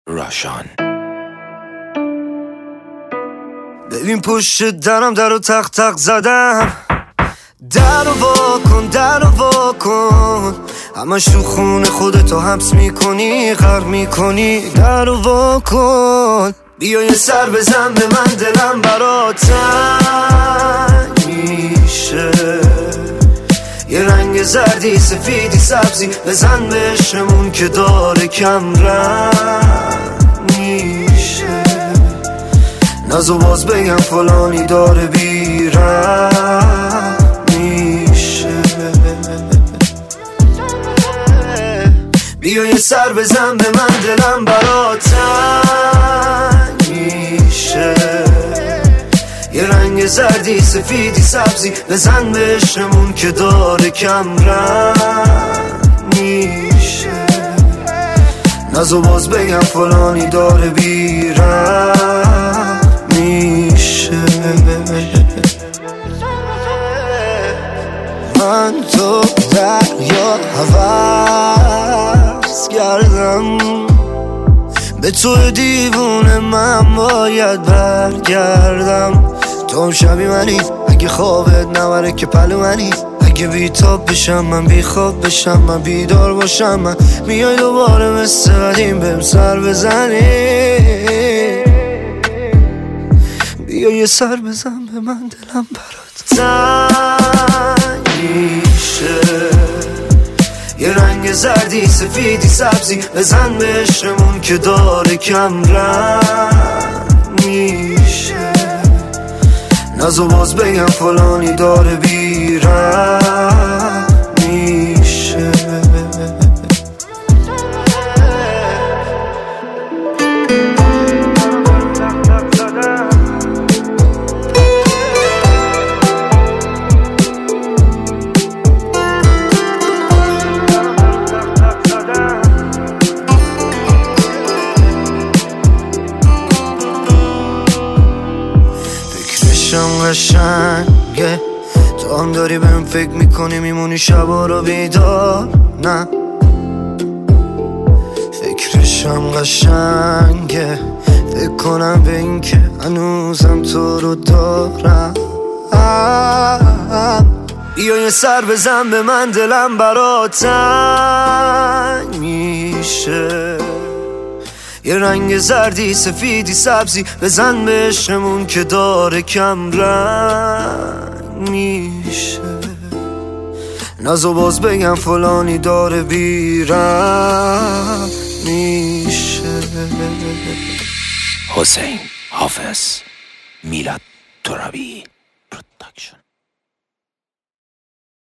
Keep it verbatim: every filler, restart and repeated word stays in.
راشان. ببین پشت درم در و تق تق زدم، در و واکن در و واکن، همش تو خونه خودتو حبس میکنی، غرق میکنی، در و واکن. بیا یه سر بزن به من، دلم برات تنگ میشه، یه رنگ زردی سفیدی سبزی بزن بهشمون که داره کم رنگ میشه، نزو باز بگم فلانی داره بیرم میشه. بیا یه سر بزن به من، دلم برات تنگ میشه، یه رنگ زردی سفیدی سبزی بزن بهشمون که داره کم رنگ میشه، نزو باز بگم فلانی داره بیرم میشه. من تو دریا حوض کردم، به تو دیوونه من باید برگردم. تو هم شبی منی، اگه خوابت نبره که پلو منی، اگه بیتاب بشم من بی خواب بشم من بیدار باشم، من میای دوباره مثل قدیم بهم سر بزنی. بیا یه سر بزن به من، دلم برات تنگ میشه، یه رنگ زردی سفیدی سبزی بزن بهشمون که داره کم رنگ میشه، نزو باز بگم فلانی داره بیرم میشه. قشنگه تو هم داری بهم فکر میکنی، میمونی شبا رو بیدار، نه فکرشم قشنگه، فکر کنم به این که هنوزم تو رو دارم. بیا یه سر بزن به من، دلم برات تنگ میشه، یه رنگ زردی سفیدی سبزی بزن بهشمون که داره کم رنگ میشه، نزو باز بگم فلانی داره بیرم میشه. حسین حافظ، میلاد ترابی پروداکشن.